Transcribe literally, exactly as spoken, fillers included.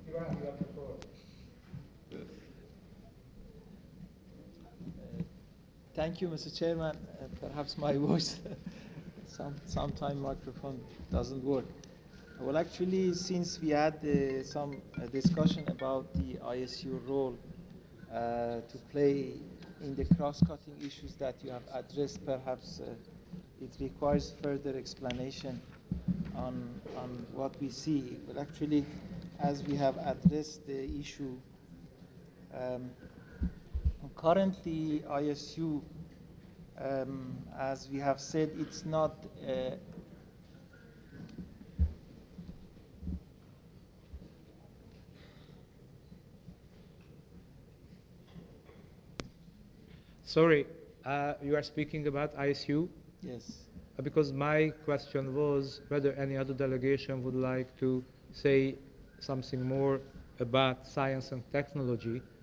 Ivan, you have the floor. Thank you, Mister Chairman. Uh, perhaps my voice, some sometime microphone doesn't work. Well, actually, since we had uh, some uh, discussion about the I S U role uh, to play in the cross-cutting issues that you have addressed, perhaps uh, it requires further explanation on on what we see. But actually, as we have addressed the issue, um, currently I S U, um, as we have said, it's not uh, Sorry, uh, you are speaking about I S U? yes. Uh, Because my question was whether any other delegation would like to say something more about science and technology.